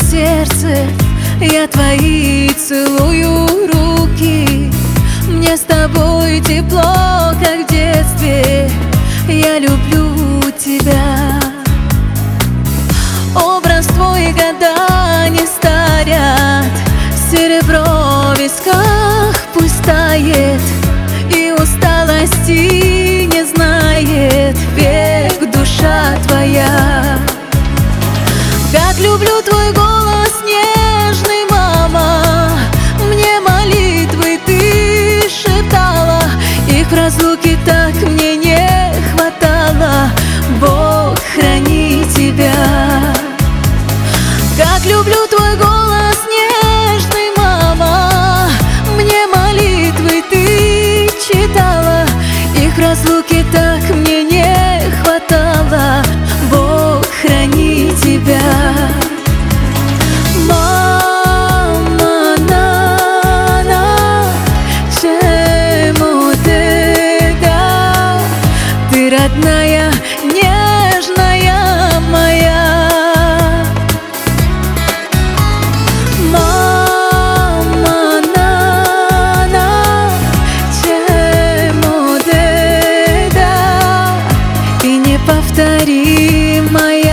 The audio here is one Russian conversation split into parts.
сердце, я твои целую руки. Мне с тобой тепло, как в детстве, я люблю тебя. Образ твой года не старят, серебро в висках пусть тает, и усталости не знает век душа твоя. Как люблю твой голос нежный, мама, мне молитвы ты шептала, их в разлуке так мне не хватало. Бог храни тебя. Как люблю твой голос нежный, мама, мне молитвы ты читала, их в разлуке так мне не хватало. Бог храни тебя. Мама, на, чему ты, да, ты родная, нежная моя. Мама, на, чему ты, да, и неповторимая.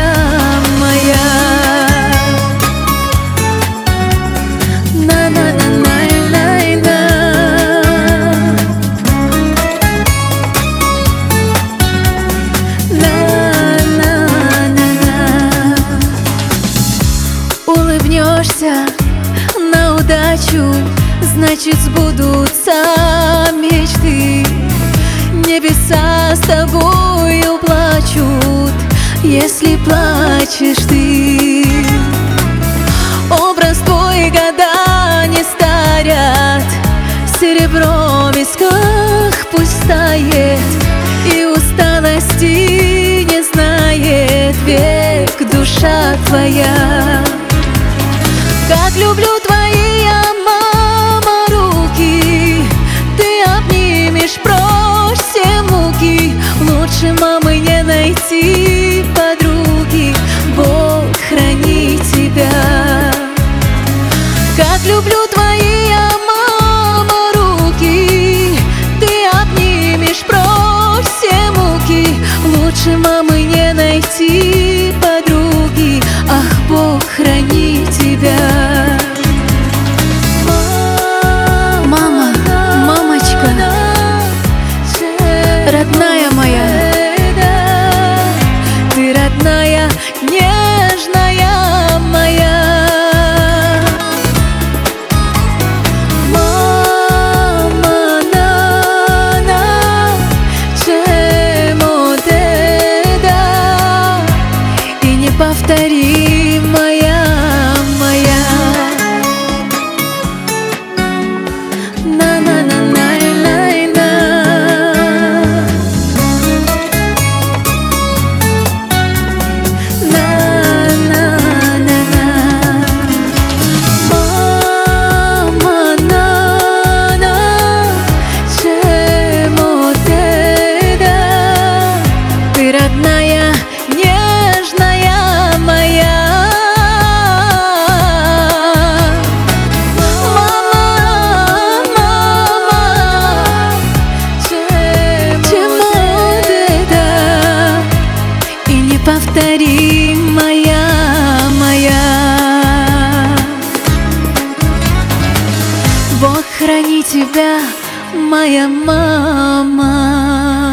Улыбнешься на удачу, значит сбудутся мечты. Небеса с тобою плачут, если плачешь ты. Образ твой года не старят, серебро в висках пусть тает, и усталости не знает век душа твоя. Как люблю твои, я, мама, руки, ты обнимешь прочь все муки. Лучше мамы не найти подруги. Бог храни тебя. Как люблю твои, я, мама, руки, ты обнимешь прочь все муки. Лучше мамы не найти подруги. Ах, Бог храни тебя. Мама, мамочка, родная моя, ты родная, нежная моя. Мама, чему ты, да, и неповторимая. Родная, нежная моя. Мама, чему ты, да, и неповторимая моя. Бог храни тебя, моя мама.